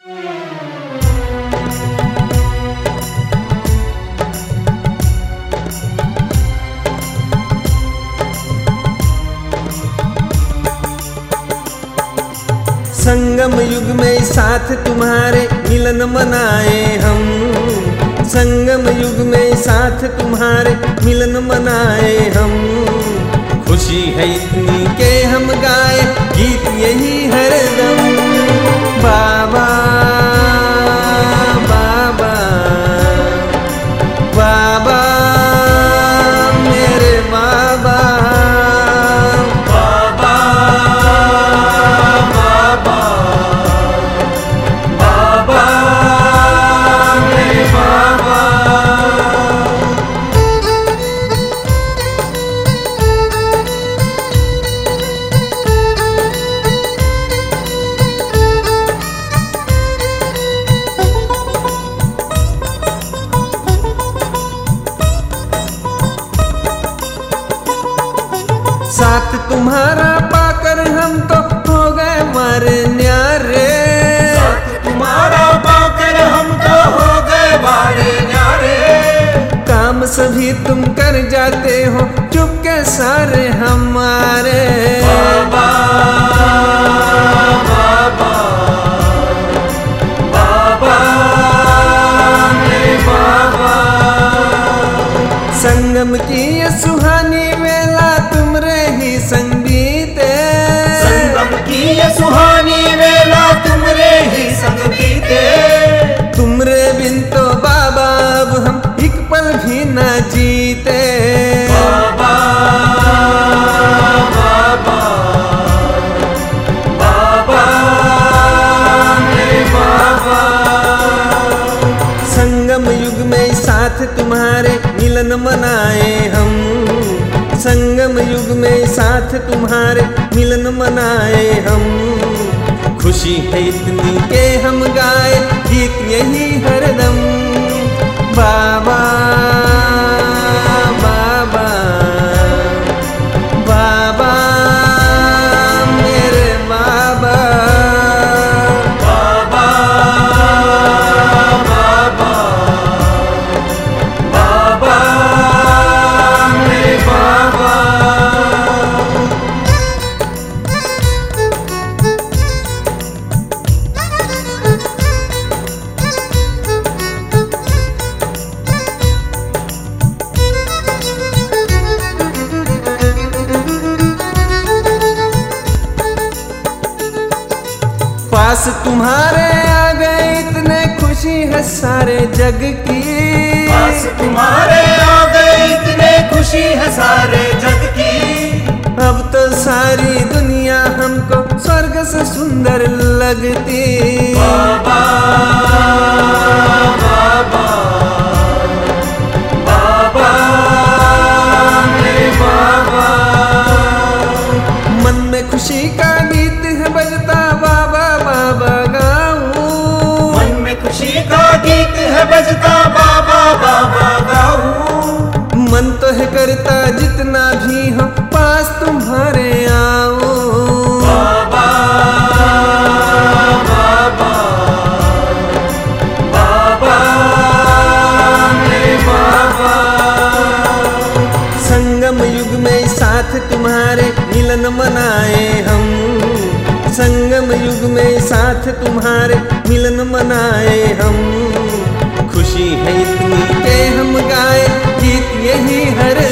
संगम युग में साथ तुम्हारे मिलन मनाए हम। संगम युग में साथ तुम्हारे मिलन मनाए हम। खुशी है इतनी के हम गाए गीत यही हरदम। बाबा बाबा बाबा मेरे बाबा। साथ तुम्हारा पाकर हम तो हो गए मारे न्यारे। साथ तुम्हारा पाकर हम तो हो गए मारे न्यारे। काम सभी तुम कर जाते हो चुपके सारे हमारे। बाबा बाबा बाबा मेरे बाबा। संगम की ये सुहानी वेला तुमरे ही संगीते। संगम की ये सुहानी वेला तुमरे ही संग बीते। तुमरे बिन तो बाबा अब हम एक पल भी न जीते। बाबा बाबा बाबा मेरे बाबा। संगम युग में साथ तुम्हारे मिलन मनाए हम। संगम युग में साथ तुम्हारे मिलन मनाए हम। खुशी है इतनी के हम गाए गीत यही हरदम। बाबा बाबा बाबा मेरे बाबा। बाबा बाबा बाबा मेरे बाबा। पास तुम्हारे आ गए इतने खुशी है सारे जग की। पास तुम्हारे आ गए इतने खुशी है सारे जग की। अब तो सारी दुनिया हमको स्वर्ग से सुंदर लगती। बाबा बाबा बाबा मेरे बाबा। मन में खुशी का गीत है बजता बाबा बाबा गाऊं। मन में खुशी का गीत है बजता बाबा बाबा गाऊं। मन तो है करता जितना भी हो पास तुम्हारे आओ। बाबा बाबा बाबा मेरे बाबा। संगम युग में साथ तुम्हारे मिलन मनाए हम। संगम युग में साथ तुम्हारे मिलन मनाए हम। खुशी है इतनी के हम गाए गीत यही हर